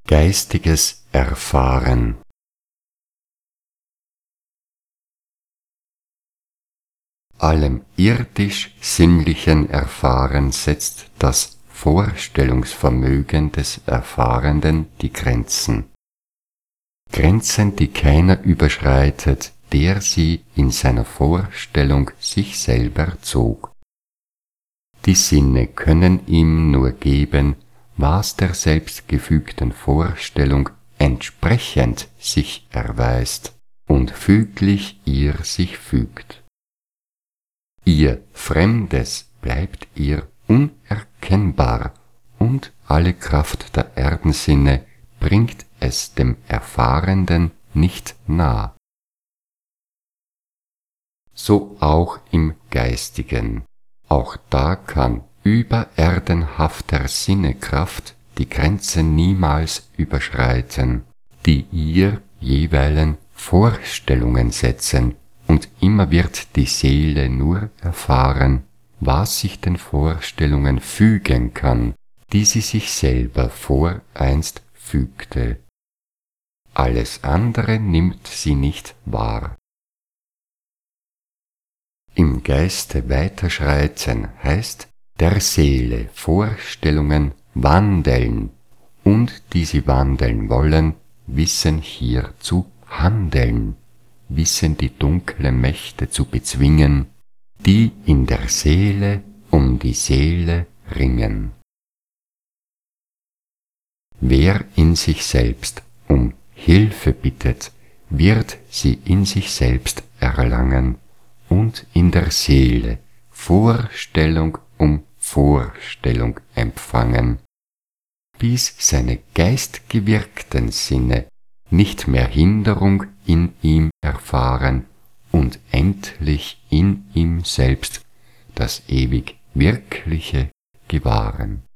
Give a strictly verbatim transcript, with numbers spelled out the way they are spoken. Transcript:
Geistiges Erfahren. Allem irdisch-sinnlichen Erfahren setzt das Vorstellungsvermögen des Erfahrenden die Grenzen. Grenzen, die keiner überschreitet, der sie in seiner Vorstellung sich selber zog. Die Sinne können ihm nur geben, was der selbstgefügten Vorstellung entsprechend sich erweist und füglich ihr sich fügt. Ihr Fremdes bleibt ihr unerkennbar, und alle Kraft der Erdensinne bringt es dem Erfahrenden nicht nah. So auch im Geistigen. Auch da kann übererdenhafter Sinnekraft die Grenze niemals überschreiten, die ihr jeweilen Vorstellungen setzen, und immer wird die Seele nur erfahren, was sich den Vorstellungen fügen kann, die sie sich selber voreinst fügte. Alles andere nimmt sie nicht wahr. Im Geiste weiterschreiten heißt, der Seele Vorstellungen wandeln, und die sie wandeln wollen, wissen hier zu handeln, wissen die dunklen Mächte zu bezwingen, die in der Seele um die Seele ringen. Wer in sich selbst um Hilfe bittet, wird sie in sich selbst erlangen und in der Seele Vorstellung um Vorstellung empfangen, bis seine geistgewirkten Sinne nicht mehr Hinderung in ihm erfahren und endlich in ihm selbst das ewig Wirkliche gewahren.